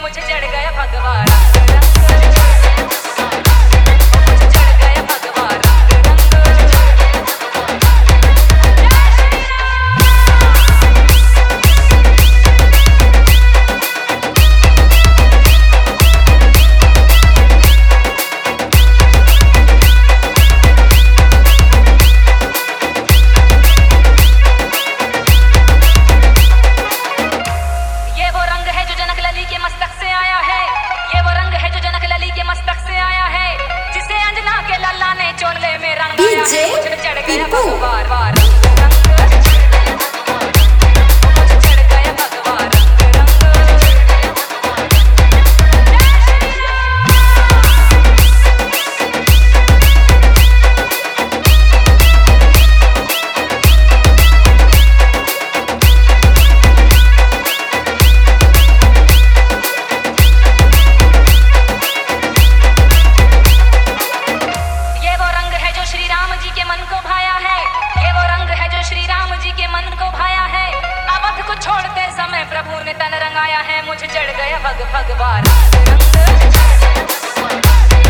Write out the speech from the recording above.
मुझे चढ़ गया भगवा रंग रंग, मुझे चढ़ गया भगवा रंग रंग। ये वो रंग है जो जनक लली के मस्तक से आया है, ये वो रंग है जो जनक लली के मस्तक से आया है, जिसे अंजना के लल्ला ने चोले में रंगाया है। मुझे चढ़ गया भगवा रंग रंग, मुझे चढ़ गया भगवा रंग रंग। ये वो रंग है जो श्री राम जी के मन को भाया है, ये वो रंग है जो श्री राम जी के मन को भाया है। अवध को छोड़ते समय प्रभु ने तन रंगाया है। मुझे चढ़ गया भगवा रंग रंग।